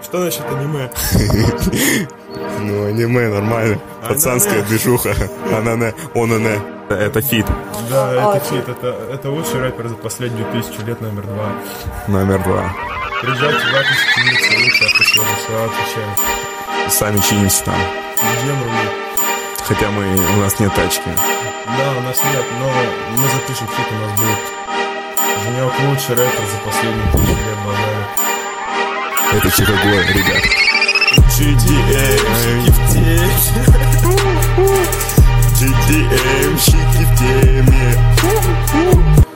Что насчет аниме? Ну, аниме нормально. Пацанская движуха. Анане, онане. Это фит. Да, это фит. Это лучший рэпер за последнюю 1000 лет, номер 2. Номер 2. Приезжайте в Атис, чиниться лучше, атмосфера, слова отвечаю. Сами чинимся там. Где мы? Хотя у нас нет тачки. Да, у нас нет, но мы запишем хит, у нас будет. Женек лучший рэпер за последние 1000 лет, базарит. Это Чикаго, ребят. GDM-щики в теме.